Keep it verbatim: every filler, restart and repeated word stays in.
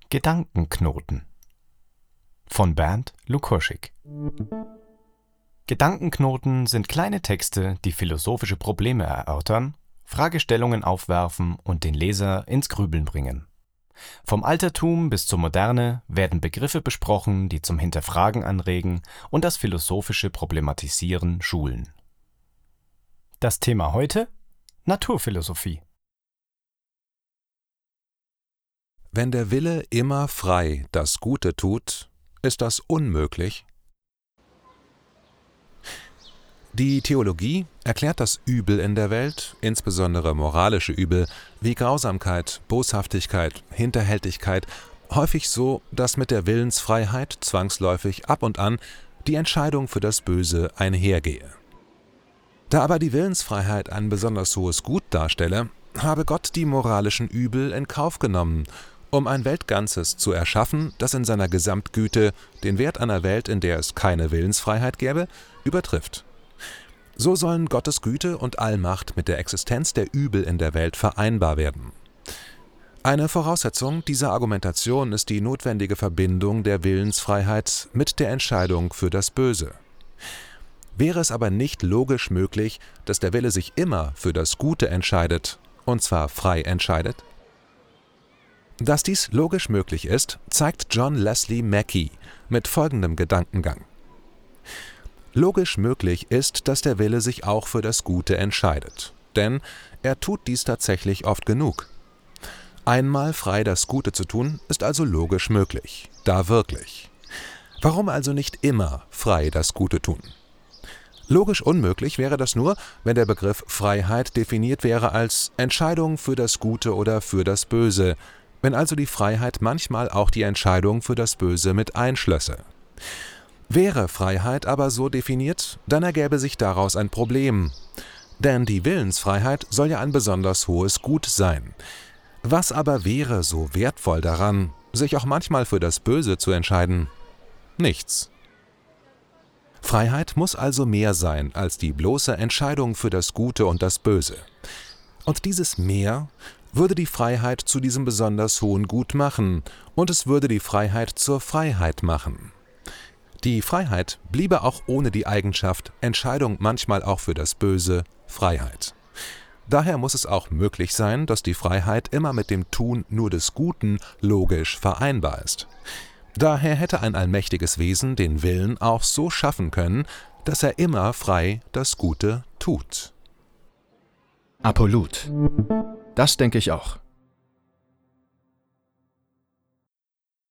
Gedankenknoten von Bernd Lukoschik. Gedankenknoten sind kleine Texte, die philosophische Probleme erörtern, Fragestellungen aufwerfen und den Leser ins Grübeln bringen. Vom Altertum bis zur Moderne werden Begriffe besprochen, die zum Hinterfragen anregen und das philosophische Problematisieren schulen. Das Thema heute: Naturphilosophie. Wenn der Wille immer frei das Gute tut, ist das unmöglich? Die Theologie erklärt das Übel in der Welt, insbesondere moralische Übel wie Grausamkeit, Boshaftigkeit, Hinterhältigkeit, häufig so, dass mit der Willensfreiheit zwangsläufig ab und an die Entscheidung für das Böse einhergehe. Da aber die Willensfreiheit ein besonders hohes Gut darstelle, habe Gott die moralischen Übel in Kauf genommen, um ein Weltganzes zu erschaffen, das in seiner Gesamtgüte den Wert einer Welt, in der es keine Willensfreiheit gäbe, übertrifft. So sollen Gottes Güte und Allmacht mit der Existenz der Übel in der Welt vereinbar werden. Eine Voraussetzung dieser Argumentation ist die notwendige Verbindung der Willensfreiheit mit der Entscheidung für das Böse. Wäre es aber nicht logisch möglich, dass der Wille sich immer für das Gute entscheidet, und zwar frei entscheidet? Dass dies logisch möglich ist, zeigt John Leslie Mackie mit folgendem Gedankengang. Logisch möglich ist, dass der Wille sich auch für das Gute entscheidet, denn er tut dies tatsächlich oft genug. Einmal frei das Gute zu tun, ist also logisch möglich, da wirklich. Warum also nicht immer frei das Gute tun? Logisch unmöglich wäre das nur, wenn der Begriff Freiheit definiert wäre als Entscheidung für das Gute oder für das Böse, wenn also die Freiheit manchmal auch die Entscheidung für das Böse mit einschlösse. Wäre Freiheit aber so definiert, dann ergäbe sich daraus ein Problem. Denn die Willensfreiheit soll ja ein besonders hohes Gut sein. Was aber wäre so wertvoll daran, sich auch manchmal für das Böse zu entscheiden? Nichts. Freiheit muss also mehr sein als die bloße Entscheidung für das Gute und das Böse. Und dieses Mehr würde die Freiheit zu diesem besonders hohen Gut machen, und es würde die Freiheit zur Freiheit machen. Die Freiheit bliebe auch ohne die Eigenschaft Entscheidung manchmal auch für das Böse Freiheit. Daher muss es auch möglich sein, dass die Freiheit immer mit dem Tun nur des Guten logisch vereinbar ist. Daher hätte ein allmächtiges Wesen den Willen auch so schaffen können, dass er immer frei das Gute tut. Apollut. Das denke ich auch.